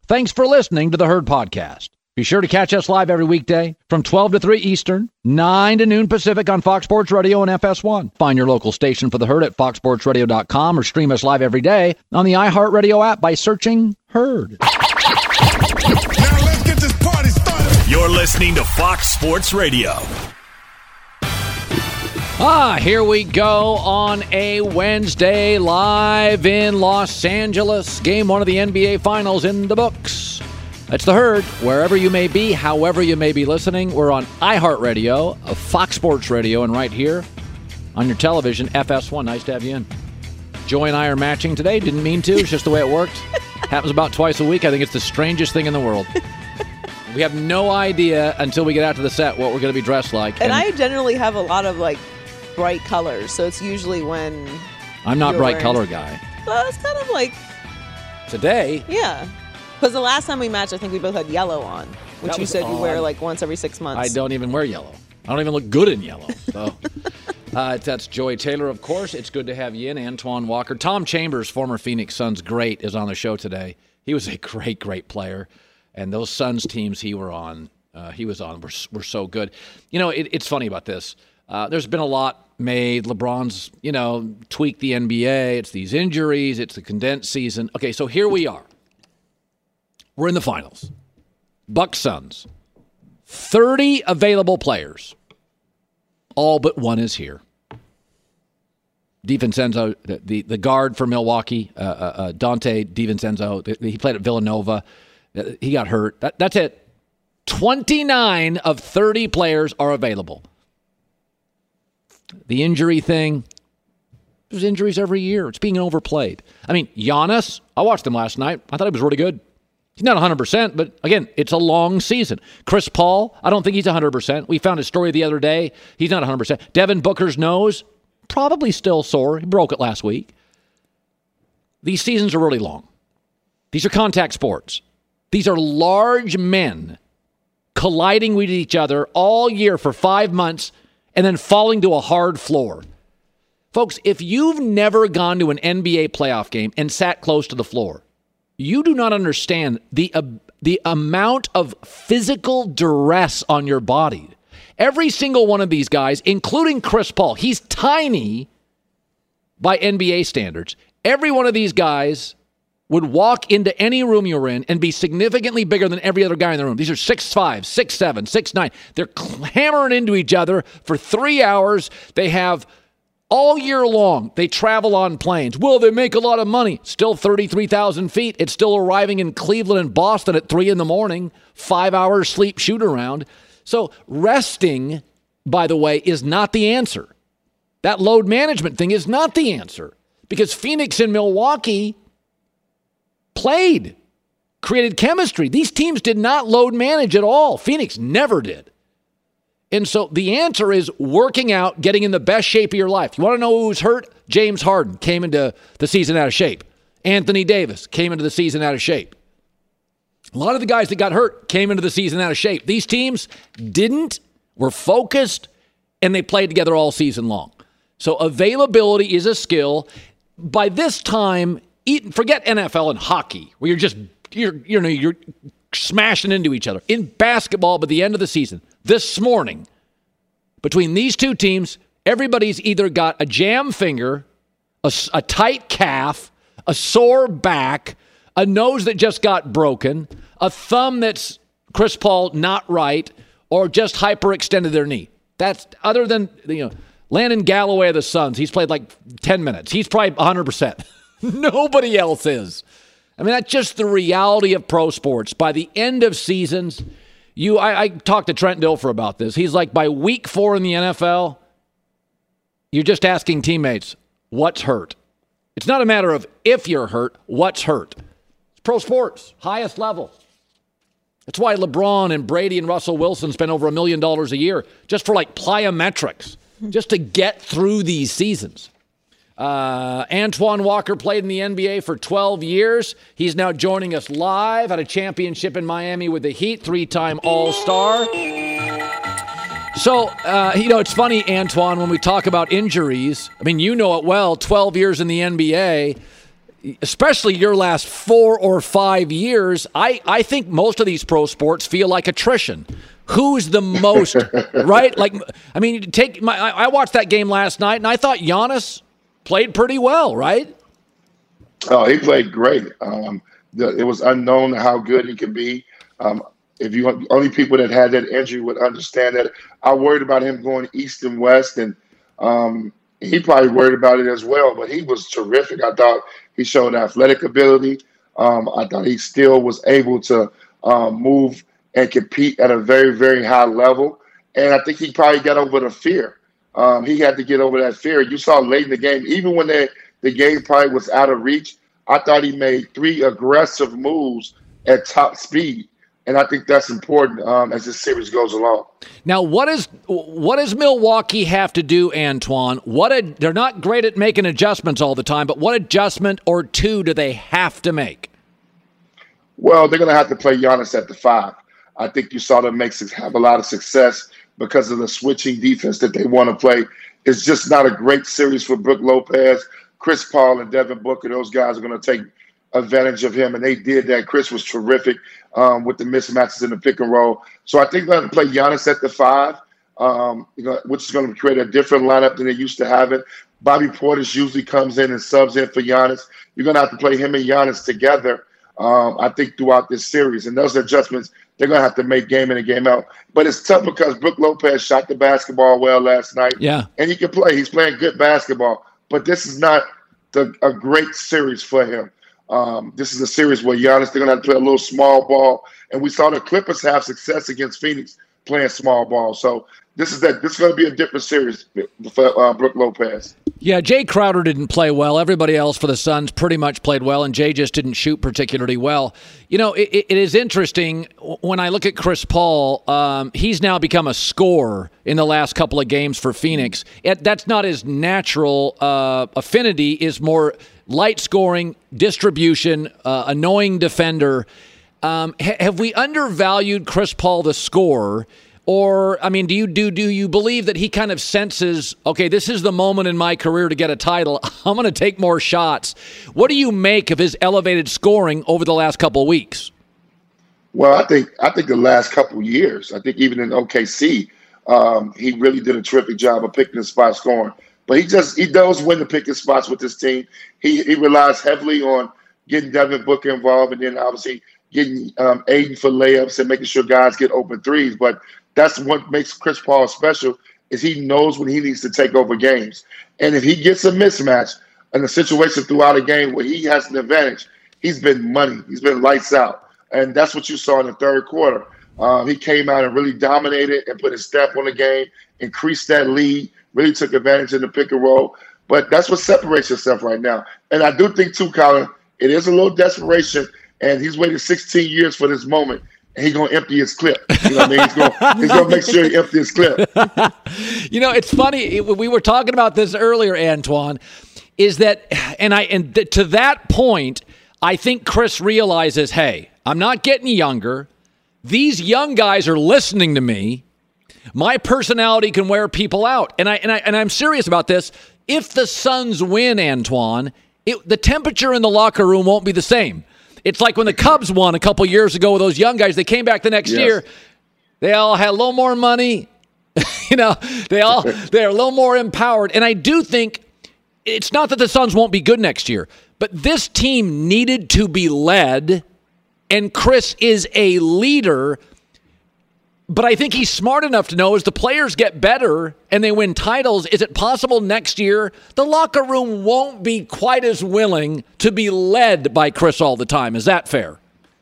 Thanks for listening to the Herd Podcast. Be sure to catch us live every weekday from 12 to 3 Eastern, 9 to noon Pacific on Fox Sports Radio and FS1. Find your local station for the Herd at foxsportsradio.com or stream us live every day on the iHeartRadio app by searching Herd. Now let's get this party started. You're listening to Fox Sports Radio. Here we go on a Wednesday live in Los Angeles. Game 1 of the NBA Finals in the books. It's the Herd. Wherever you may be, however you may be listening, we're on iHeartRadio, Fox Sports Radio, and right here on your television, FS1. Nice to have you in. Joy and I are matching today. Didn't mean to. It's just the way it worked. Happens about twice a week. I think it's the strangest thing in the world. We have no idea until we get out to the set what we're going to be dressed like. And I generally have a lot of, bright colors, so it's usually when I'm not bright color guy. Well, it's kind of like... Today? Yeah. Because the last time we matched, I think we both had yellow on, which you said you wear once every 6 months. I don't even wear yellow. I don't even look good in yellow. So that's Joy Taylor, of course. It's good to have you in. Antoine Walker. Tom Chambers, former Phoenix Suns great, is on the show today. He was a great, great player. And those Suns teams he was on were so good. You know, it's funny about this. There's been a lot made. LeBron's, tweaked the NBA. It's these injuries. It's the condensed season. Okay, so here we are. We're in the finals. Bucks Suns. 30 available players. All but one is here. DiVincenzo, the guard for Milwaukee, Dante DiVincenzo, he played at Villanova. He got hurt. That's it. 29 of 30 players are available. The injury thing, there's injuries every year. It's being overplayed. I mean, Giannis, I watched him last night. I thought he was really good. He's not 100%, but again, it's a long season. Chris Paul, I don't think he's 100%. We found his story the other day. He's not 100%. Devin Booker's nose, probably still sore. He broke it last week. These seasons are really long. These are contact sports. These are large men colliding with each other all year for 5 months and then falling to a hard floor. Folks, if you've never gone to an NBA playoff game and sat close to the floor, you do not understand the amount of physical duress on your body. Every single one of these guys, including Chris Paul, he's tiny by NBA standards. Every one of these guys would walk into any room you're in and be significantly bigger than every other guy in the room. These are 6'5", 6'7", 6'9". They're hammering into each other for 3 hours. They have all year long. They travel on planes. Will they make a lot of money? Still 33,000 feet. It's still arriving in Cleveland and Boston at 3 a.m, 5 hours sleep shoot around. So resting, by the way, is not the answer. That load management thing is not the answer because Phoenix and Milwaukee played, created chemistry. These teams did not load manage at all. Phoenix never did. And so the answer is working out, getting in the best shape of your life. You want to know who's hurt? James Harden came into the season out of shape. Anthony Davis came into the season out of shape. A lot of the guys that got hurt came into the season out of shape. These teams didn't, were focused, and they played together all season long. So availability is a skill. By this time, forget NFL and hockey, where you're smashing into each other. In basketball, by the end of the season, this morning, between these two teams, everybody's either got a jam finger, a tight calf, a sore back, a nose that just got broken, a thumb that's, Chris Paul, not right, or just hyperextended their knee. That's other than, Landon Galloway of the Suns. He's played 10 minutes. He's probably 100%. Nobody else is. I mean, that's just the reality of pro sports. By the end of seasons, I talked to Trent Dilfer about this. He's like, by week 4 in the NFL, you're just asking teammates, what's hurt? It's not a matter of if you're hurt, what's hurt. It's pro sports, highest level. That's why LeBron and Brady and Russell Wilson spend over $1 million a year just for plyometrics, just to get through these seasons. Antoine Walker played in the NBA for 12 years. He's now joining us live. Had a championship in Miami with the Heat, 3-time All-Star. So, it's funny, Antoine, when we talk about injuries, I mean, you know it well, 12 years in the NBA, especially your last 4 or 5 years, I think most of these pro sports feel like attrition. Who's the most, right? Like, I mean, I watched that game last night, and I thought Giannis played pretty well, right? Oh, he played great. It was unknown how good he could be. If you only people that had that injury would understand that. I worried about him going east and west, and he probably worried about it as well. But he was terrific. I thought he showed athletic ability. I thought he still was able to move and compete at a very, very high level. And I think he probably got over the fear. He had to get over that fear. You saw late in the game, even when the game probably was out of reach, I thought he made 3 aggressive moves at top speed. And I think that's important as this series goes along. Now, what does Milwaukee have to do, Antoine? They're not great at making adjustments all the time, but what adjustment or two do they have to make? Well, they're going to have to play Giannis at the 5. I think you saw them have a lot of success because of the switching defense that they want to play. It's just not a great series for Brook Lopez. Chris Paul and Devin Booker, those guys are going to take advantage of him, and they did that. Chris was terrific with the mismatches in the pick and roll. So I think they're going to play Giannis at the 5, which is going to create a different lineup than they used to have it. Bobby Portis usually comes in and subs in for Giannis. You're going to have to play him and Giannis together, I think, throughout this series. And those adjustments, they're going to have to make game in and game out. But it's tough because Brook Lopez shot the basketball well last night. Yeah. And he can play. He's playing good basketball. But this is not a great series for him. This is a series where Giannis, they're going to have to play a little small ball. And we saw the Clippers have success against Phoenix playing small ball. So this is going to be a different series for Brook Lopez. Yeah, Jay Crowder didn't play well. Everybody else for the Suns pretty much played well, and Jay just didn't shoot particularly well. You know, it is interesting when I look at Chris Paul. He's now become a scorer in the last couple of games for Phoenix. That's not his natural affinity. Is more light scoring, distribution, annoying defender. Have we undervalued Chris Paul, the scorer? Or, I mean, do you believe that he kind of senses, okay, this is the moment in my career to get a title. I'm going to take more shots. What do you make of his elevated scoring over the last couple of weeks? Well, I think the last couple of years, I think even in OKC, he really did a terrific job of picking his spot scoring. But he does win the picking spots with this team. He relies heavily on getting Devin Booker involved, and then obviously getting Aiden for layups and making sure guys get open threes. But that's what makes Chris Paul special, is he knows when he needs to take over games. And if he gets a mismatch in a situation throughout a game where he has an advantage, he's been money. He's been lights out. And that's what you saw in the third quarter. He came out and really dominated and put his stamp on the game, increased that lead, really took advantage of the pick and roll. But that's what separates yourself right now. And I do think, too, Colin, it is a little desperation, and he's waited 16 years for this moment. He's going to empty his clip. You know what I mean? He's going to make sure he empties his clip. You know, it's funny. We were talking about this earlier, Antoine, is that, to that point, I think Chris realizes, hey, I'm not getting younger. These young guys are listening to me. My personality can wear people out. And I'm serious about this. If the Suns win, Antoine, the temperature in the locker room won't be the same. It's like when the Cubs won a couple years ago with those young guys. They came back the next year. They all had a little more money. They're a little more empowered. And I do think it's not that the Suns won't be good next year, but this team needed to be led, and Chris is a leader. But I think he's smart enough to know as the players get better and they win titles, is it possible next year the locker room won't be quite as willing to be led by Chris all the time? Is that fair?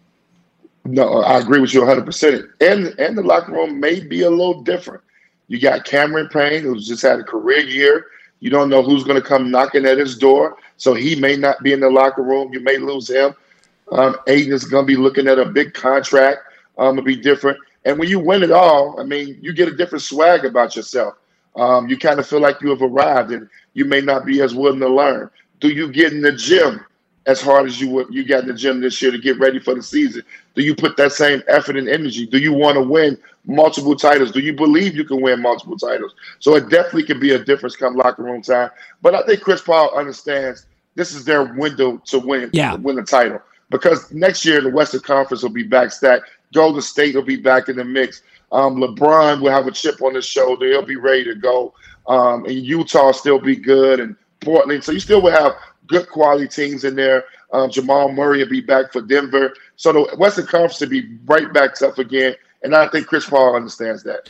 No, I agree with you 100%. And the locker room may be a little different. You got Cameron Payne, who's just had a career year. You don't know who's going to come knocking at his door, so he may not be in the locker room. You may lose him. Aiden is going to be looking at a big contract. It'll be different. And when you win it all, I mean, you get a different swag about yourself. You kind of feel like you have arrived, and you may not be as willing to learn. Do you get in the gym as hard as you got in the gym this year to get ready for the season? Do you put that same effort and energy? Do you want to win multiple titles? Do you believe you can win multiple titles? So it definitely can be a difference come locker room time. But I think Chris Paul understands this is their window to win the title. Because next year the Western Conference will be back stacked. Golden State will be back in the mix. LeBron will have a chip on his shoulder. He'll be ready to go. And Utah still be good, and Portland. So you still will have good quality teams in there. Jamal Murray will be back for Denver. So the Western Conference will be right back tough again. And I think Chris Paul understands that.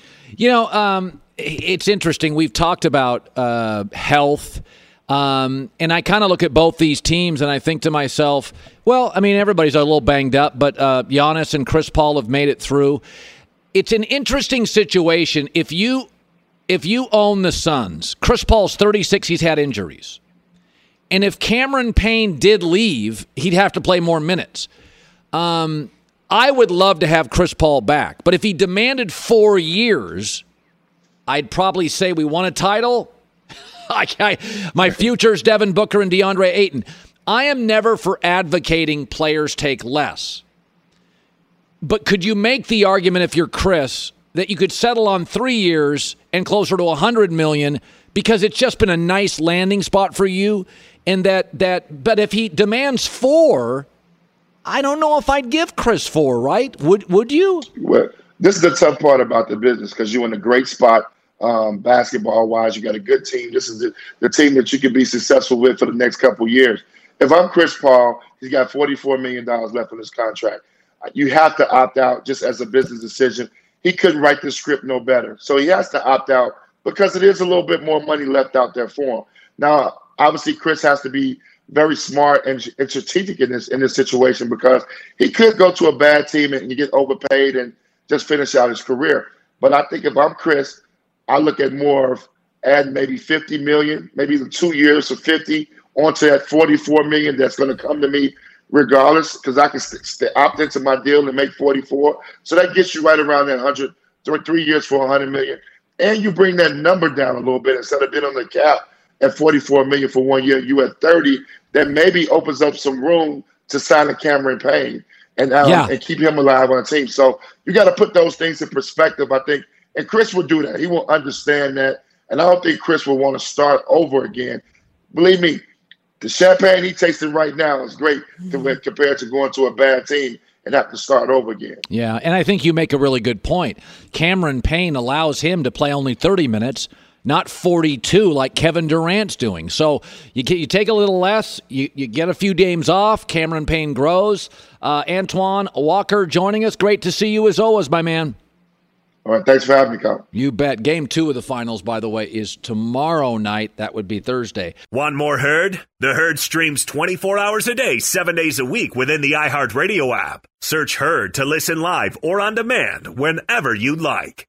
It's interesting. We've talked about health. And I kind of look at both these teams and I think to myself, well, I mean, everybody's a little banged up, but Giannis and Chris Paul have made it through. It's an interesting situation. If you own the Suns, Chris Paul's 36, he's had injuries. And if Cameron Payne did leave, he'd have to play more minutes. I would love to have Chris Paul back, but if he demanded 4 years, I'd probably say we won a title. My future's Devin Booker and DeAndre Ayton. I am never for advocating players take less. But could you make the argument, if you're Chris, that you could settle on 3 years and closer to $100 million because it's just been a nice landing spot for you? And but if he demands 4, I don't know if I'd give Chris 4, right? Would you? Well, this is the tough part about the business because you're in a great spot. Basketball-wise, you got a good team. This is the team that you can be successful with for the next couple of years. If I'm Chris Paul, he's got $44 million left on his contract. You have to opt out just as a business decision. He couldn't write the script no better. So he has to opt out because it is a little bit more money left out there for him. Now, obviously, Chris has to be very smart and strategic in this situation because he could go to a bad team and get overpaid and just finish out his career. But I think if I'm Chris, I look at more of adding maybe $50 million, maybe the 2 years of 50 onto that $44 million that's going to come to me regardless, because I can opt into my deal and make 44. So that gets you right around that 100, 3 years for $100 million. And you bring that number down a little bit instead of being on the cap at $44 million for 1 year, you at 30. That maybe opens up some room to sign a Cameron Payne and keep him alive on the team. So you got to put those things in perspective, I think. And Chris will do that. He will understand that. And I don't think Chris will want to start over again. Believe me, the champagne he tasting right now is great compared to going to a bad team and have to start over again. Yeah, and I think you make a really good point. Cameron Payne allows him to play only 30 minutes, not 42 like Kevin Durant's doing. So you take a little less, you get a few games off, Cameron Payne grows. Antoine Walker joining us. Great to see you as always, my man. All right, thanks for having me, Colin. You bet. Game 2 of the finals, by the way, is tomorrow night. That would be Thursday. Want more Herd? The Herd streams 24 hours a day, 7 days a week within the iHeartRadio app. Search Herd to listen live or on demand whenever you'd like.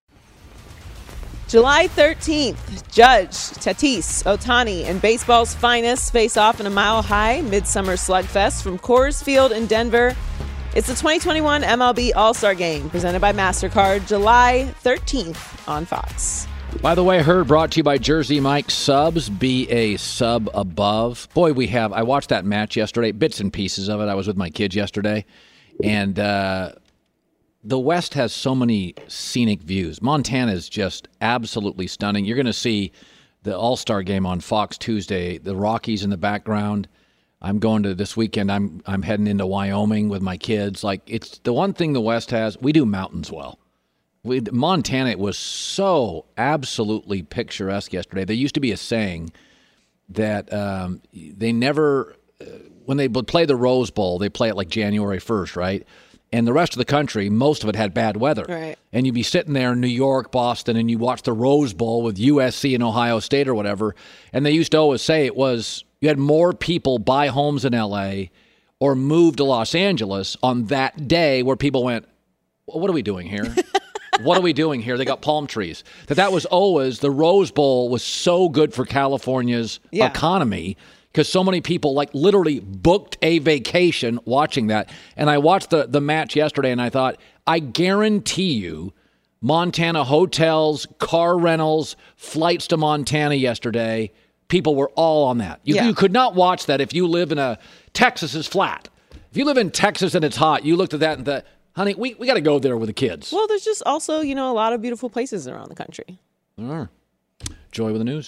July 13th, Judge, Tatis, Ohtani, and baseball's finest face off in a mile-high midsummer slugfest from Coors Field in Denver. It's the 2021 MLB All-Star Game, presented by MasterCard, July 13th on Fox. By the way, Herd brought to you by Jersey Mike Subs. Be a sub above. Boy, I watched that match yesterday, bits and pieces of it. I was with my kids yesterday. And the West has so many scenic views. Montana is just absolutely stunning. You're going to see the All-Star Game on Fox Tuesday, the Rockies in the background. I'm going to this weekend. I'm heading into Wyoming with my kids. Like, it's the one thing the West has. We do mountains well. Montana was so absolutely picturesque yesterday. There used to be a saying that they never, when they would play the Rose Bowl, they play it like January 1st, right? And the rest of the country, most of it had bad weather. Right. And you'd be sitting there in New York, Boston, and you watch the Rose Bowl with USC and Ohio State or whatever. And they used to always say it was, you had more people buy homes in L.A. or move to Los Angeles on that day where people went, well, what are we doing here? What are we doing here? They got palm trees. That was always, the Rose Bowl was so good for California's economy because so many people like literally booked a vacation watching that. And I watched the match yesterday and I thought, I guarantee you Montana hotels, car rentals, flights to Montana yesterday, people were all on that. You could not watch that if you live in Texas is flat. If you live in Texas and it's hot, you looked at that and thought, honey, we got to go there with the kids. Well, there's just also, a lot of beautiful places around the country. All right. Joy with the news.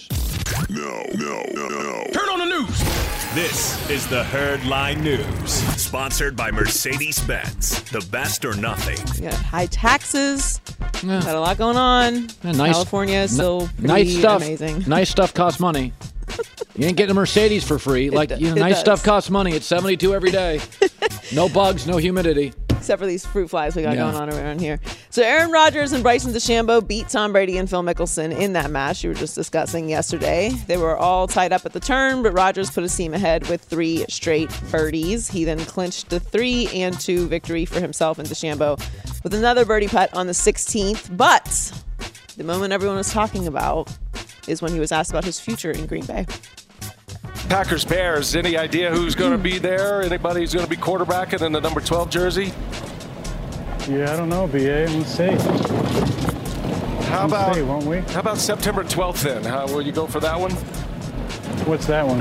No. Turn on the news. This is the Herd Line News, sponsored by Mercedes-Benz. The best or nothing. You got high taxes. Yeah. Got a lot going on. Yeah, nice- California is still pretty nice stuff. amazing. Nice stuff costs money. You ain't getting a Mercedes for free. it Nice does. stuff costs money. It's 72 every day. No bugs, no humidity. Except for these fruit flies we got Yeah. going on around here. So Aaron Rodgers and Bryson DeChambeau beat Tom Brady and Phil Mickelson in that match you were just discussing yesterday. They were all tied up at the turn, but Rodgers put his team ahead with 3 straight birdies. He then clinched the 3-2 victory for himself and DeChambeau with another birdie putt on the 16th. But the moment everyone was talking about is when he was asked about his future in Green Bay. Packers Bears. Any idea who's going to be there? Anybody who's going to be quarterbacking in the number 12 jersey? Yeah, I don't know, BA. We'll see. How We'll about see, won't we? How about September 12th then? How will you go for that one? What's that one?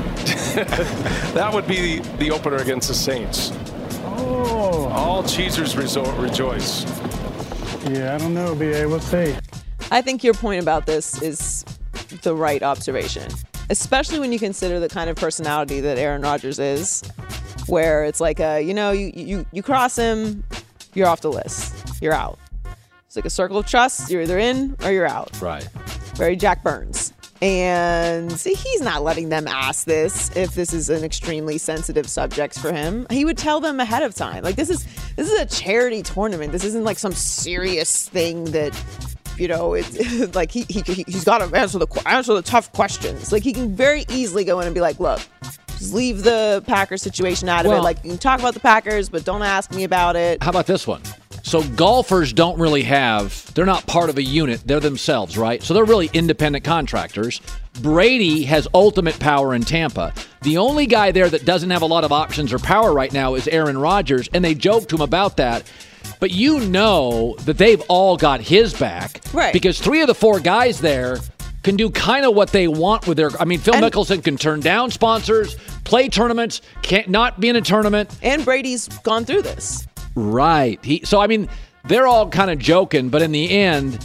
That would be the opener against the Saints. Oh. All cheesers rejoice. Yeah, I don't know, BA. We'll see. I think your point about this is the right observation, especially when you consider the kind of personality that Aaron Rodgers is, where it's like, you cross him, you're off the list. You're out. It's like a circle of trust. You're either in or you're out. Right. Very Jack Burns. And see, he's not letting them ask this if this is an extremely sensitive subject for him. He would tell them ahead of time. Like, this is a charity tournament. This isn't like some serious thing that, it's like he's got to answer the tough questions. Like, he can very easily go in and be like, look, just leave the Packers situation out of it. Like, you can talk about the Packers, but don't ask me about it. How about this one? So golfers don't really they're not part of a unit. They're themselves, right? So they're really independent contractors. Brady has ultimate power in Tampa. The only guy there that doesn't have a lot of options or power right now is Aaron Rodgers, and they joked to him about that. But you know that they've all got his back. Right. Because 3 of the 4 guys there can do kind of what they want with their... I mean, Phil Mickelson can turn down sponsors, play tournaments, can't not be in a tournament. And Brady's gone through this. Right. They're all kind of joking, but in the end,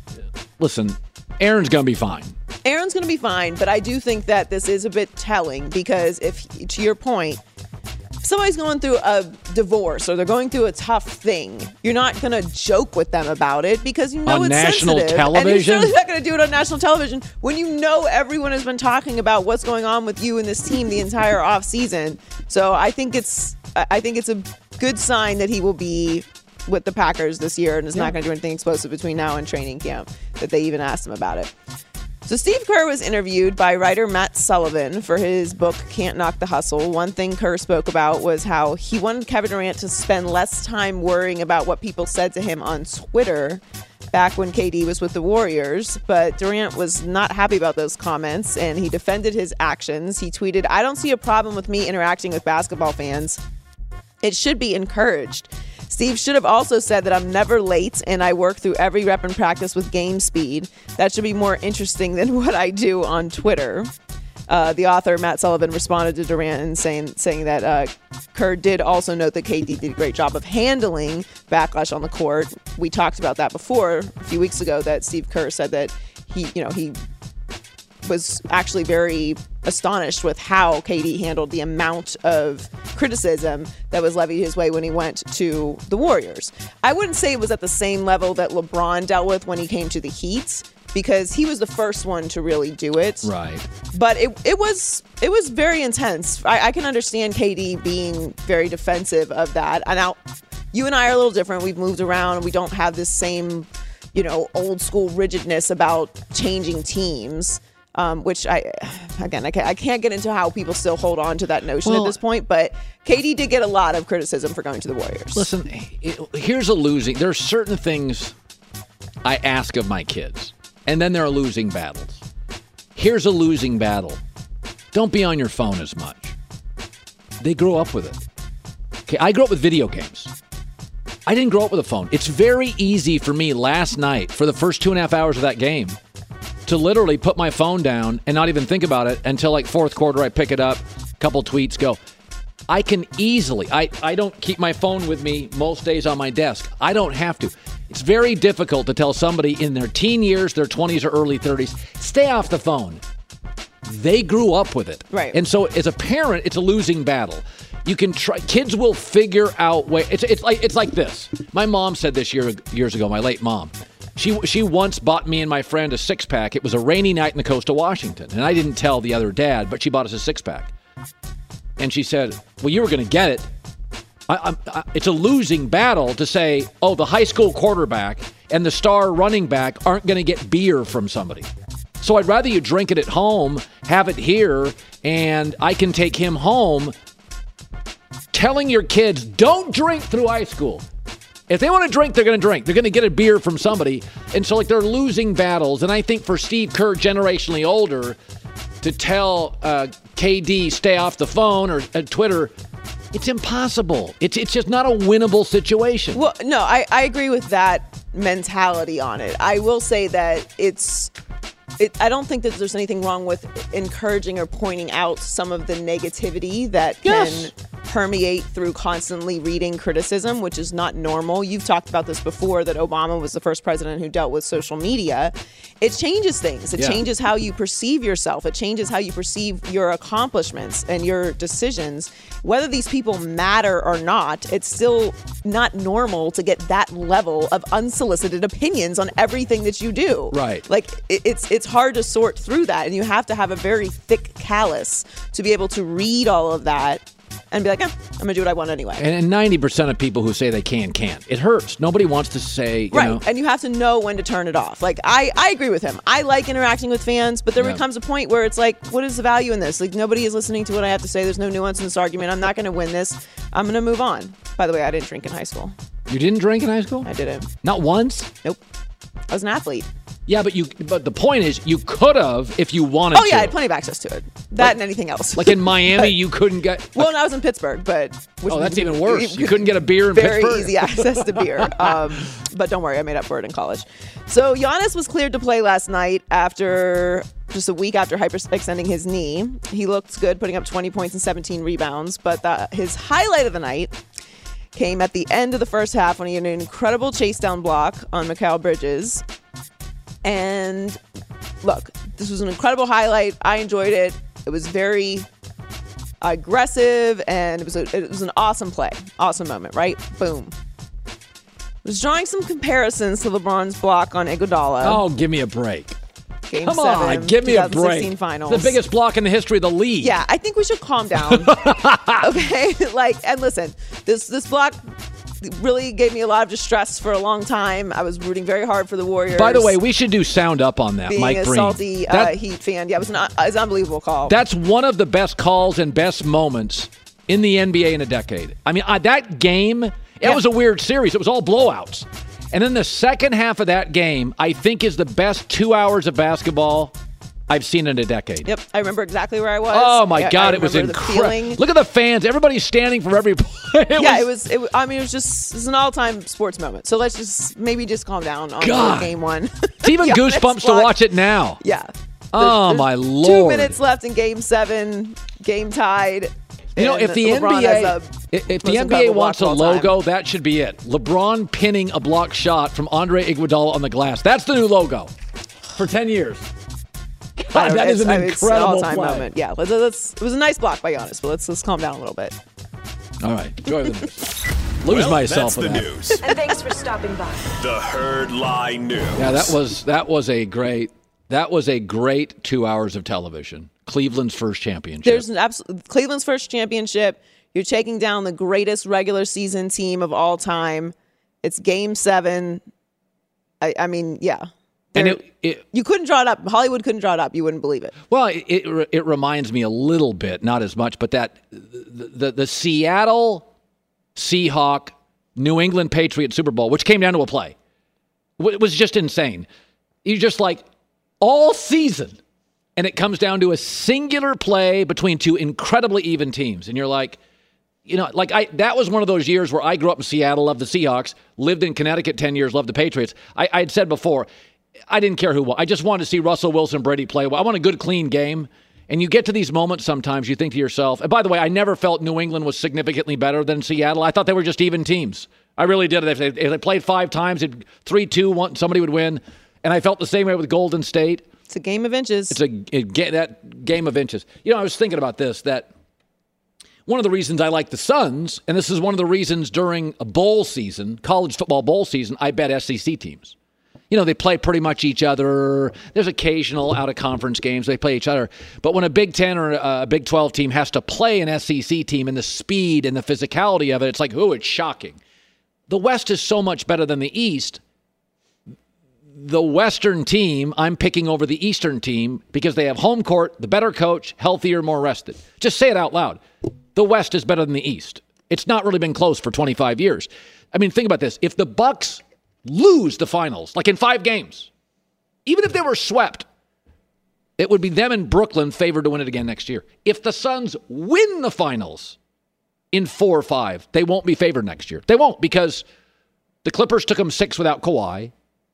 listen, Aaron's going to be fine. Aaron's going to be fine, but I do think that this is a bit telling because if, to your point, if somebody's going through a divorce or they're going through a tough thing, you're not going to joke with them about it because you know on it's national sensitive. television? And you're certainly not going to do it on national television when you know everyone has been talking about what's going on with you and this team the entire offseason. So I think it's a good sign that he will be with the Packers this year and is not going to do anything explosive between now and training camp, that they even asked him about it. So Steve Kerr was interviewed by writer Matt Sullivan for his book, Can't Knock the Hustle. One thing Kerr spoke about was how he wanted Kevin Durant to spend less time worrying about what people said to him on Twitter back when KD was with the Warriors. But Durant was not happy about those comments, and he defended his actions. He tweeted, "I don't see a problem with me interacting with basketball fans. It should be encouraged. Steve should have also said that I'm never late and I work through every rep in practice with game speed. That should be more interesting than what I do on Twitter." The author, Matt Sullivan, responded to Durant and saying that Kerr did also note that KD did a great job of handling backlash on the court. We talked about that before a few weeks ago, that Steve Kerr said that he was actually very astonished with how KD handled the amount of criticism that was levied his way when he went to the Warriors. I wouldn't say it was at the same level that LeBron dealt with when he came to the Heat, because he was the first one to really do it. Right. But it was very intense. I can understand KD being very defensive of that. And now, you and I are a little different. We've moved around and we don't have this same, old school rigidness about changing teams. Which I can't get into how people still hold on to that notion at this point, but KD did get a lot of criticism for going to the Warriors. Listen, there's certain things I ask of my kids, and then there are losing battles. Here's a losing battle. Don't be on your phone as much. They grow up with it. Okay, I grew up with video games. I didn't grow up with a phone. It's very easy for me last night, for the first 2.5 hours of that game, to literally put my phone down and not even think about it until like fourth quarter. I pick it up, couple tweets, go. I can easily, I don't keep my phone with me most days on my desk. I don't have to. It's very difficult to tell somebody in their teen years, their 20s or early 30s, stay off the phone. they grew up with it. Right. And so as a parent, it's a losing battle. You can try. Kids will figure out way. It's like this. My mom said this years ago. My late mom. She once bought me and my friend a 6-pack. It was a rainy night in the coast of Washington, and I didn't tell the other dad, but she bought us a 6-pack. And she said, "Well, you were going to get it." It's a losing battle to say, "Oh, the high school quarterback and the star running back aren't going to get beer from somebody." So I'd rather you drink it at home, have it here, and I can take him home. Telling your kids, don't drink through high school. If they want to drink, they're going to drink. They're going to get a beer from somebody. And so, they're losing battles. And I think for Steve Kerr, generationally older, to tell KD stay off the phone or Twitter, it's impossible. It's just not a winnable situation. Well, no, I agree with that mentality on it. I will say that I don't think that there's anything wrong with encouraging or pointing out some of the negativity that can permeate through constantly reading criticism, which is not normal. You've talked about this before, that Obama was the first president who dealt with social media. It changes things. It changes how you perceive yourself. It changes how you perceive your accomplishments and your decisions. Whether these people matter or not, it's still not normal to get that level of unsolicited opinions on everything that you do. Right. Like, it's hard to sort through that, and you have to have a very thick callus to be able to read all of that and be like, I'm going to do what I want anyway. And 90% of people who say they can't. It hurts. Nobody wants to say, you know. And you have to know when to turn it off. Like, I agree with him. I like interacting with fans, but there becomes a point where it's like, what is the value in this? Like, nobody is listening to what I have to say. There's no nuance in this argument. I'm not going to win this. I'm going to move on. By the way, I didn't drink in high school. You didn't drink in high school? I didn't. Not once? Nope. I was an athlete. Yeah, but the point is, you could have if you wanted to. Oh, yeah, I had plenty of access to it. That and anything else. Like in Miami, you couldn't get... Well, no, I was in Pittsburgh, but... that's even worse. You couldn't get a beer in Pittsburgh. Very easy access to beer. But don't worry, I made up for it in college. So Giannis was cleared to play last night after just a week after hyperextending his knee. He looked good, putting up 20 points and 17 rebounds. But his highlight of the night came at the end of the first half when he had an incredible chase down block on Mikal Bridges. And look, this was an incredible highlight. I enjoyed it. It was very aggressive, and it was an awesome play. Awesome moment, right? Boom. I was drawing some comparisons to LeBron's block on Iguodala. Oh, give me a break. Game Come 7, on, give me a break. 2016 finals. The biggest block in the history of the league. Yeah, I think we should calm down. Okay? And listen, this block really gave me a lot of distress for a long time. I was rooting very hard for the Warriors. By the way, we should do sound up on that, being Mike a Breen. Salty Heat fan. Yeah, it was an unbelievable call. That's one of the best calls and best moments in the NBA in a decade. I mean, that game, it was a weird series. It was all blowouts. And then the second half of that game, I think, is the best 2 hours of basketball I've seen in a decade. Yep, I remember exactly where I was. Oh my God, it was incredible. Look at the fans; everybody's standing for every play. It was an all-time sports moment. So let's just calm down on game one. It's even goosebumps to watch it now. Yeah. Oh my Lord! 2 minutes left in Game 7. Game tied. You know, if the NBA wants a logo, that should be it. LeBron pinning a block shot from Andre Iguodala on the glass. That's the new logo for 10 years. God, that is an incredible all-time moment. Yeah, it was a nice block by Giannis, but let's calm down a little bit. All right, enjoy the news. Lose myself that's in the that. news. And thanks for stopping by. The Herd Lie News. Yeah, that was a great 2 hours of television. Cleveland's first championship. There's Cleveland's first championship. You're taking down the greatest regular season team of all time. It's Game 7. I mean, yeah. And you couldn't draw it up. Hollywood couldn't draw it up. You wouldn't believe it. Well, it reminds me a little bit, not as much, but that the Seattle Seahawk New England Patriots Super Bowl, which came down to a play, it was just insane. You just like all season, and it comes down to a singular play between two incredibly even teams, and you're like, you know, that was one of those years where I grew up in Seattle, loved the Seahawks, lived in Connecticut 10 years, loved the Patriots. I had said before, I didn't care who won. I just wanted to see Russell Wilson, Brady play well. I want a good, clean game. And you get to these moments sometimes, you think to yourself, and by the way, I never felt New England was significantly better than Seattle. I thought they were just even teams. I really did. If they played 5 times, 3-2, somebody would win. And I felt the same way with Golden State. It's a game of inches. It's that game of inches. I was thinking about this, that one of the reasons I like the Suns, and this is one of the reasons during a bowl season, college football bowl season, I bet SEC teams. They play pretty much each other. There's occasional out-of-conference games. They play each other. But when a Big Ten or a Big 12 team has to play an SEC team and the speed and the physicality of it, it's like, it's shocking. The West is so much better than the East. The Western team, I'm picking over the Eastern team because they have home court, the better coach, healthier, more rested. Just say it out loud. The West is better than the East. It's not really been close for 25 years. I mean, think about this. If the Bucks lose the finals, like in 5 games, even if they were swept, it would be them and Brooklyn favored to win it again next year. If the Suns win the finals in 4 or 5, they won't be favored next year. They won't, because the Clippers took them 6 without Kawhi.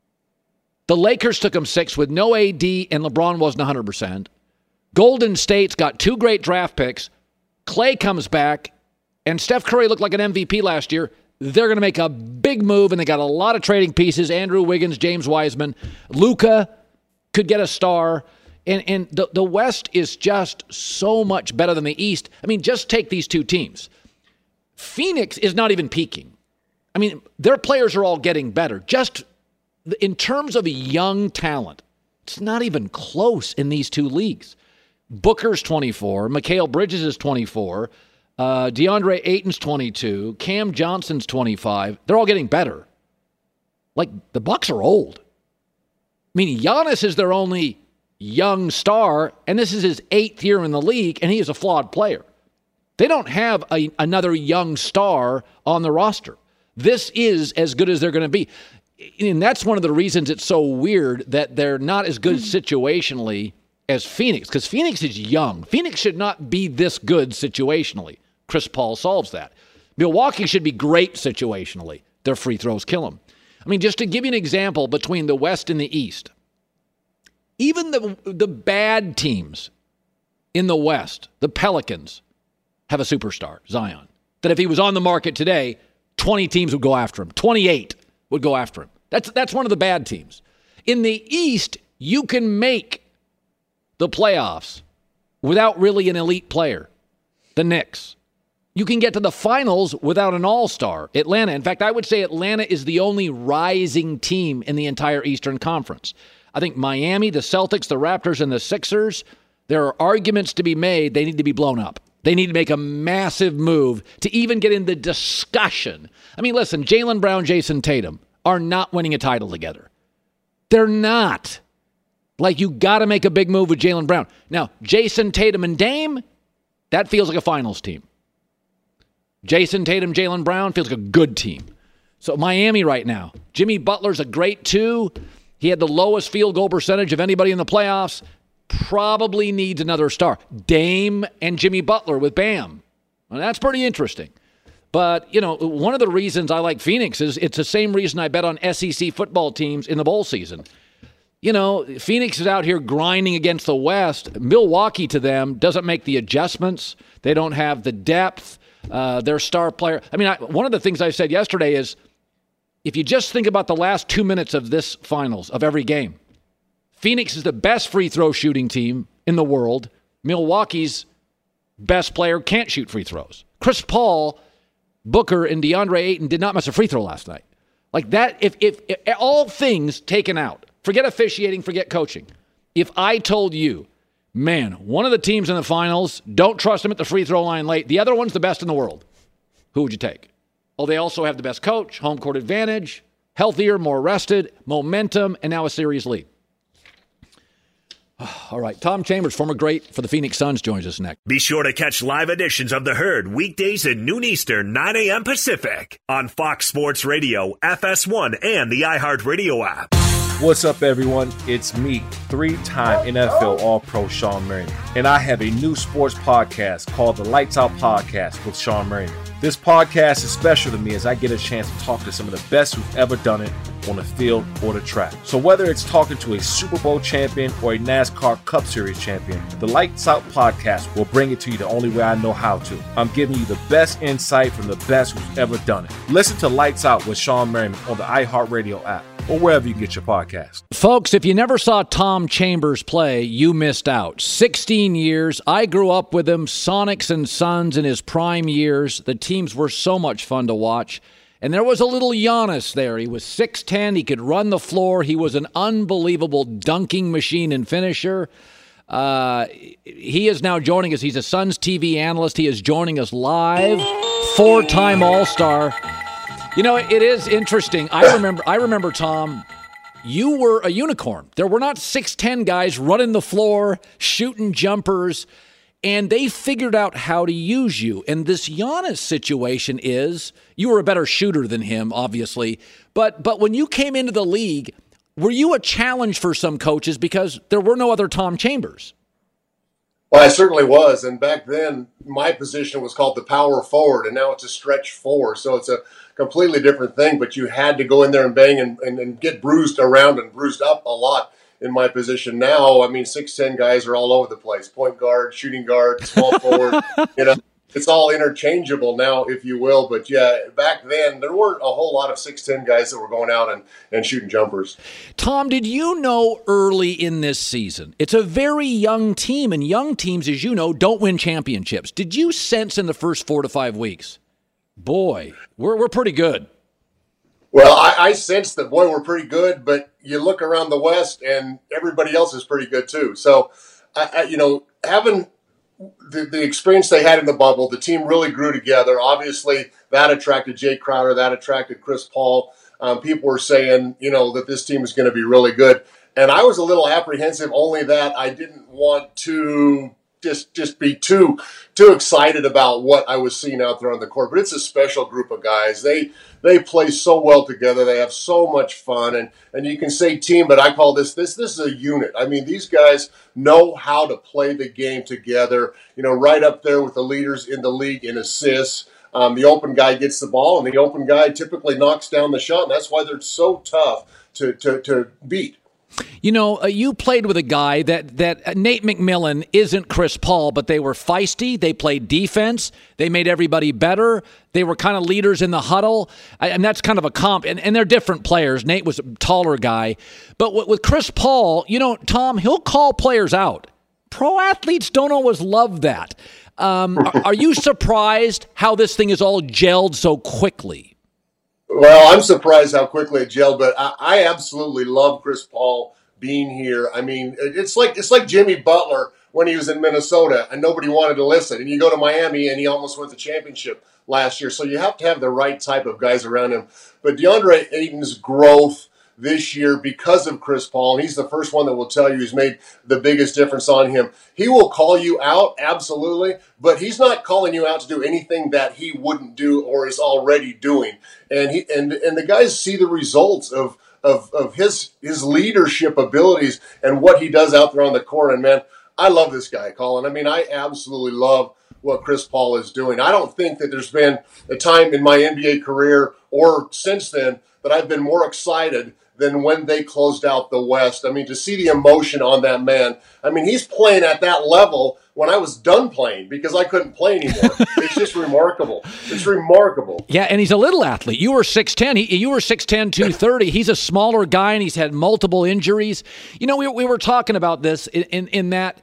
The Lakers took them 6 with no AD and LeBron wasn't 100%. Golden State's got 2 great draft picks. Clay comes back, and Steph Curry looked like an MVP last year. They're going to make a big move, and they got a lot of trading pieces. Andrew Wiggins, James Wiseman. Luka could get a star. And the West is just so much better than the East. I mean, just take these 2 teams. Phoenix is not even peaking. I mean, their players are all getting better. Just in terms of young talent, it's not even close in these 2 leagues. Booker's 24. Mikal Bridges is 24. DeAndre Ayton's 22. Cam Johnson's 25. They're all getting better. Like, the Bucks are old. I mean, Giannis is their only young star, and this is his 8th year in the league, and he is a flawed player. They don't have another young star on the roster. This is as good as they're going to be. And that's one of the reasons it's so weird that they're not as good situationally as Phoenix, because Phoenix is young. Phoenix should not be this good situationally. Chris Paul solves that. Milwaukee should be great situationally. Their free throws kill them. I mean, just to give you an example between the West and the East, even the bad teams in the West, the Pelicans, have a superstar, Zion, that if he was on the market today, 20 teams would go after him. 28 would go after him. That's one of the bad teams. In the East, you can make the playoffs without really an elite player. The Knicks. You can get to the finals without an all-star. Atlanta. In fact, I would say Atlanta is the only rising team in the entire Eastern Conference. I think Miami, the Celtics, the Raptors, and the Sixers, there are arguments to be made. They need to be blown up. They need to make a massive move to even get in the discussion. I mean, listen, Jaylen Brown, Jason Tatum are not winning a title together. They're not. Like, you got to make a big move with Jaylen Brown. Now, Jason Tatum and Dame, that feels like a finals team. Jason Tatum, Jaylen Brown feels like a good team. So Miami right now, Jimmy Butler's a great 2. He had the lowest field goal percentage of anybody in the playoffs. Probably needs another star. Dame and Jimmy Butler with Bam. Well, that's pretty interesting. But, one of the reasons I like Phoenix is it's the same reason I bet on SEC football teams in the bowl season. Phoenix is out here grinding against the West. Milwaukee, to them, doesn't make the adjustments. They don't have the depth. Their star player. I mean, one of the things I said yesterday is if you just think about the last 2 minutes of this finals, of every game, Phoenix is the best free throw shooting team in the world. Milwaukee's best player can't shoot free throws. Chris Paul, Booker, and DeAndre Ayton did not miss a free throw last night. Like that, if all things taken out, forget officiating, forget coaching. If I told you, man, one of the teams in the finals, don't trust them at the free throw line late. The other one's the best in the world. Who would you take? Oh, they also have the best coach, home court advantage, healthier, more rested, momentum, and now a series lead. All right, Tom Chambers, former great for the Phoenix Suns, joins us next. Be sure to catch live editions of The Herd weekdays at noon Eastern, 9 a.m. Pacific on Fox Sports Radio, FS1, and the iHeartRadio app. What's up, everyone? It's me, 3-time NFL All-Pro Sean Merriman, and I have a new sports podcast called the Lights Out Podcast with Sean Merriman. This podcast is special to me as I get a chance to talk to some of the best who've ever done it on the field or the track. So whether it's talking to a Super Bowl champion or a NASCAR Cup Series champion, the Lights Out podcast will bring it to you the only way I know how to. I'm giving you the best insight from the best who's ever done it. Listen to Lights Out with Sean Merriman on the iHeartRadio app or wherever you get your podcast. Folks, if you never saw Tom Chambers play, you missed out. 16 years. I grew up with him, Sonics and Sons in his prime years. The teams were so much fun to watch. And there was a little Giannis there. He was 6'10". He could run the floor. He was an unbelievable dunking machine and finisher. He is now joining us. He's a Suns TV analyst. He is joining us live. 4-time All-Star. You know, it is interesting. I remember, Tom, you were a unicorn. There were not 6'10" guys running the floor, shooting jumpers, and they figured out how to use you. And this Giannis situation is, you were a better shooter than him, obviously, but when you came into the league, were you a challenge for some coaches because there were no other Tom Chambers? Well, I certainly was. And back then, my position was called the power forward, and now it's a stretch four. So it's a completely different thing. But you had to go in there and bang and get bruised around and bruised up a lot in my position. Now, I mean, 6'10" guys are all over the place. Point guard, shooting guard, small forward. It's all interchangeable now, if you will. But, yeah, back then, there weren't a whole lot of 6'10" guys that were going out and shooting jumpers. Tom, did you know early in this season, it's a very young team, and young teams, as you know, don't win championships. Did you sense in the first 4 to 5 weeks, boy, we're pretty good? Well, I sensed that, boy, we're pretty good, but you look around the West, and everybody else is pretty good too. So, having the experience they had in the bubble, the team really grew together. Obviously, that attracted Jay Crowder. That attracted Chris Paul. People were saying, that this team is going to be really good. And I was a little apprehensive, only that I didn't want to just be too excited about what I was seeing out there on the court. But it's a special group of guys. They play so well together. They have so much fun. And you can say team, but I call this is a unit. I mean, these guys know how to play the game together, right up there with the leaders in the league in assists. The open guy gets the ball, and the open guy typically knocks down the shot. And that's why they're so tough to beat. You played with a guy that Nate McMillan isn't Chris Paul, but they were feisty. They played defense. They made everybody better. They were kind of leaders in the huddle. And that's kind of a comp. And they're different players. Nate was a taller guy. But with Chris Paul, Tom, he'll call players out. Pro athletes don't always love that. Are you surprised how this thing is all gelled so quickly? Well, I'm surprised how quickly it gelled, but I absolutely love Chris Paul being here. I mean, it's like Jimmy Butler when he was in Minnesota and nobody wanted to listen. And you go to Miami and he almost won the championship last year. So you have to have the right type of guys around him. But DeAndre Ayton's growth this year because of Chris Paul, and he's the first one that will tell you he's made the biggest difference on him. He will call you out, absolutely, but he's not calling you out to do anything that he wouldn't do or is already doing. And the guys see the results of his leadership abilities and what he does out there on the court. And man, I love this guy, Colin. I mean, I absolutely love what Chris Paul is doing. I don't think that there's been a time in my NBA career or since then that I've been more excited than when they closed out the West. I mean, to see the emotion on that man. I mean, he's playing at that level when I was done playing because I couldn't play anymore. It's just remarkable. It's remarkable. Yeah, and he's a little athlete. You were 6'10". You were 6'10", 230. He's a smaller guy, and he's had multiple injuries. We were talking about this in that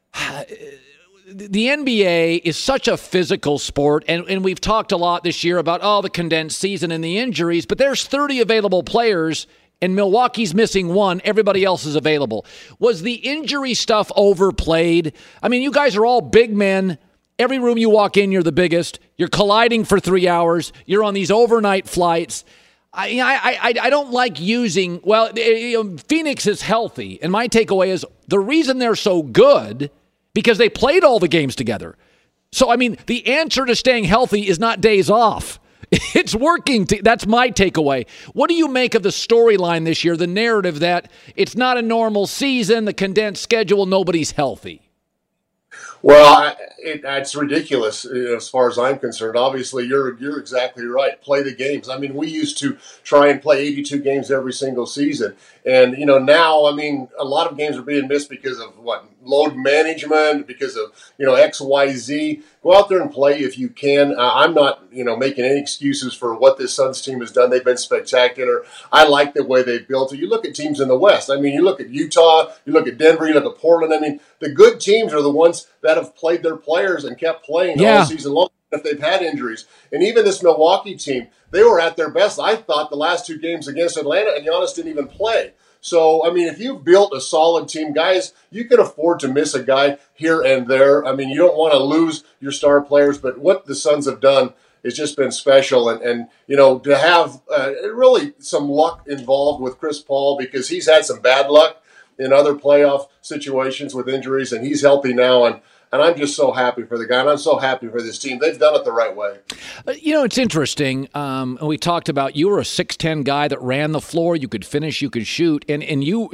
the NBA is such a physical sport, and we've talked a lot this year about, the condensed season and the injuries, but there's 30 available players, and Milwaukee's missing one. Everybody else is available. Was the injury stuff overplayed? I mean, you guys are all big men. Every room you walk in, you're the biggest. You're colliding for 3 hours. You're on these overnight flights. I don't like using, Phoenix is healthy, and my takeaway is the reason they're so good because they played all the games together. So, I mean, the answer to staying healthy is not days off. It's working. That's my takeaway. What do you make of the storyline this year, the narrative that it's not a normal season, the condensed schedule, nobody's healthy? Well, it's ridiculous as far as I'm concerned. Obviously, you're exactly right. Play the games. I mean, we used to try and play 82 games every single season. And, now, I mean, a lot of games are being missed because of load management, because of, X, Y, Z. Go out there and play if you can. I'm not, making any excuses for what this Suns team has done. They've been spectacular. I like the way they've built it. You look at teams in the West. I mean, you look at Utah, you look at Denver, you look at Portland. I mean, the good teams are the ones that have played their players and kept playing all season long if they've had injuries. And even this Milwaukee team, they were at their best, I thought, the last two games against Atlanta, and Giannis didn't even play. So, I mean, if you've built a solid team, guys, you can afford to miss a guy here and there. I mean, you don't want to lose your star players, but what the Suns have done has just been special. And to have really some luck involved with Chris Paul, because he's had some bad luck in other playoff situations with injuries, and he's healthy now. And I'm just so happy for the guy, and I'm so happy for this team. They've done it the right way. It's interesting. We talked about you were a 6'10" guy that ran the floor. You could finish, you could shoot, and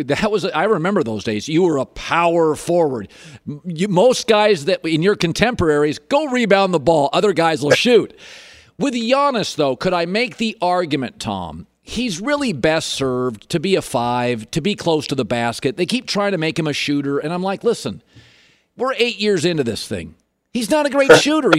I remember those days. You were a power forward. Most guys that in your contemporaries go rebound the ball. Other guys will shoot. With Giannis, though, could I make the argument, Tom? He's really best served to be a 5, to be close to the basket. They keep trying to make him a shooter, and I'm like, listen. We're 8 years into this thing. He's not a great shooter.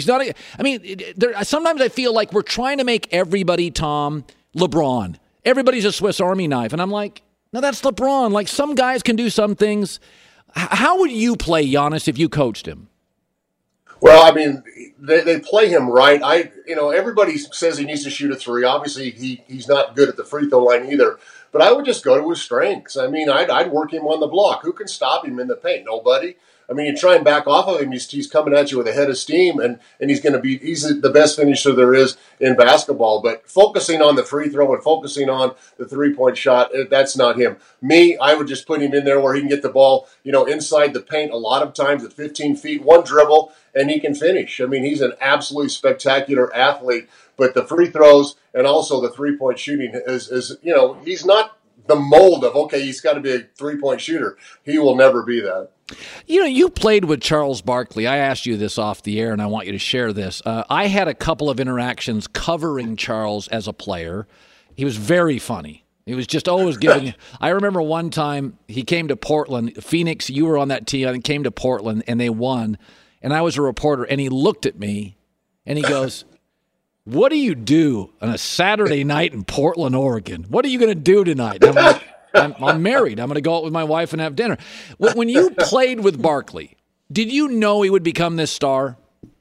Sometimes I feel like we're trying to make everybody, Tom, LeBron. Everybody's a Swiss Army knife. And I'm like, no, that's LeBron. Like, some guys can do some things. How would you play Giannis if you coached him? Well, I mean, they play him right. Everybody says he needs to shoot a 3. Obviously, he's not good at the free throw line either. But I would just go to his strengths. I mean, I'd work him on the block. Who can stop him in the paint? Nobody. I mean, you try and back off of him, he's coming at you with a head of steam, and he's the best finisher there is in basketball. But focusing on the free throw and focusing on the 3-point shot, that's not him. I would just put him in there where he can get the ball, inside the paint a lot of times at 15 feet, one dribble, and he can finish. I mean, he's an absolutely spectacular athlete, but the free throws and also the 3-point shooting is he's not the mold of, okay, he's got to be a 3-point shooter. He will never be that. You played with Charles Barkley. I asked you this off the air, and I want you to share this. I had a couple of interactions covering Charles as a player. He was very funny. He was just always giving. I remember one time he came to Portland. Phoenix, you were on that team, and came to Portland, and they won. And I was a reporter, and he looked at me, and he goes, "What do you do on a Saturday night in Portland, Oregon? What are you going to do tonight?" And I'm like, I'm married. I'm going to go out with my wife and have dinner. When you played with Barkley, did you know he would become this star?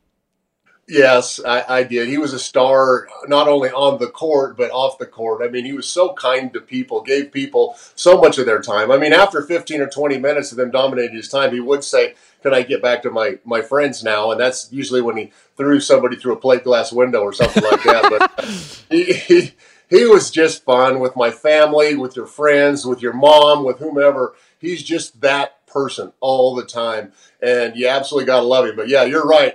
Yes, I did. He was a star not only on the court, but off the court. I mean, he was so kind to people, gave people so much of their time. I mean, after 15 or 20 minutes of them dominating his time, he would say, "Can I get back to my friends now?" And that's usually when he threw somebody through a plate glass window or something like that. But he was just fun with my family, with your friends, with your mom, with whomever. He's just that person all the time. And you absolutely got to love him. But, yeah, you're right.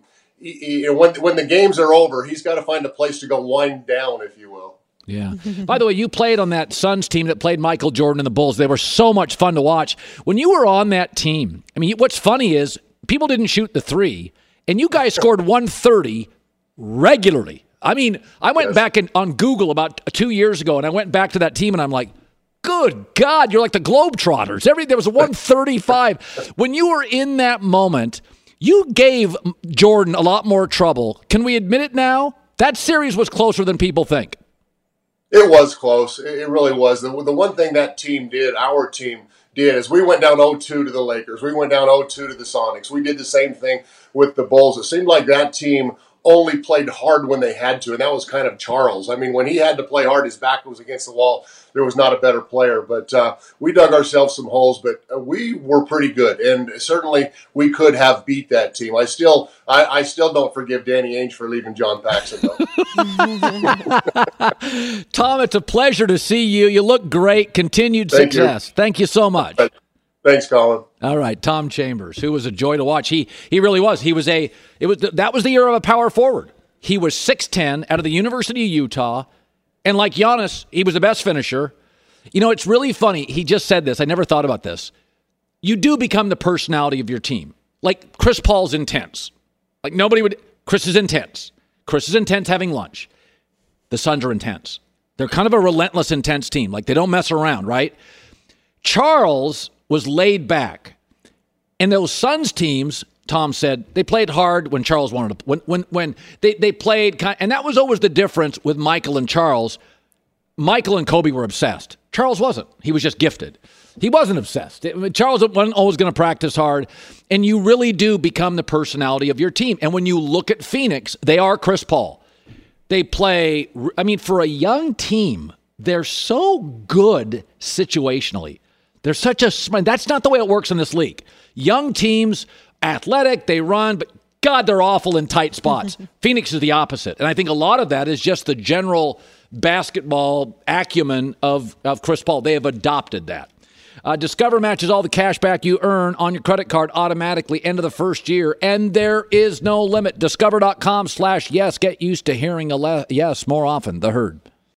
When the games are over, he's got to find a place to go wind down, if you will. Yeah. By the way, you played on that Suns team that played Michael Jordan and the Bulls. They were so much fun to watch. When you were on that team, I mean, what's funny is people didn't shoot the 3, and you guys scored 130 regularly. I mean, I went back on Google about 2 years ago, and I went back to that team, and I'm like, good God, you're like the Globetrotters. There was a 135. When you were in that moment, you gave Jordan a lot more trouble. Can we admit it now? That series was closer than people think. It was close. It really was. The one thing that team did, our team did, is we went down 0-2 to the Lakers. We went down 0-2 to the Sonics. We did the same thing with the Bulls. It seemed like that team only played hard when they had to, and that was kind of Charles. I mean, when he had to play hard, his back was against the wall. There was not a better player. But we dug ourselves some holes, but we were pretty good, and certainly we could have beat that team. I still don't forgive Danny Ainge for leaving John Paxson, though. Tom, it's a pleasure to see you. You look great. Continued success. Thank you so much. Thanks, Colin. All right, Tom Chambers, who was a joy to watch. He really was. That was the era of a power forward. He was 6'10", out of the University of Utah, and like Giannis, he was the best finisher. It's really funny. He just said this. I never thought about this. You do become the personality of your team. Like Chris Paul's intense. Like nobody would. Chris is intense. Chris is intense having lunch. The Suns are intense. They're kind of a relentless, intense team. Like they don't mess around, right? Charles was laid back. And those Suns teams, Tom said, they played hard when Charles wanted to. When they played, and that was always the difference with Michael and Charles. Michael and Kobe were obsessed. Charles wasn't. He was just gifted. He wasn't obsessed. Charles wasn't always going to practice hard. And you really do become the personality of your team. And when you look at Phoenix, they are Chris Paul. They play, I mean, for a young team, they're so good situationally. They're such a, that's not the way it works in this league. Young teams, athletic, they run, but God, they're awful in tight spots. Phoenix is the opposite. And I think a lot of that is just the general basketball acumen of Chris Paul. They have adopted that. Discover matches all the cash back you earn on your credit card automatically end of the first year, and there is no limit. Discover.com/yes. Get used to hearing a yes more often. The Herd.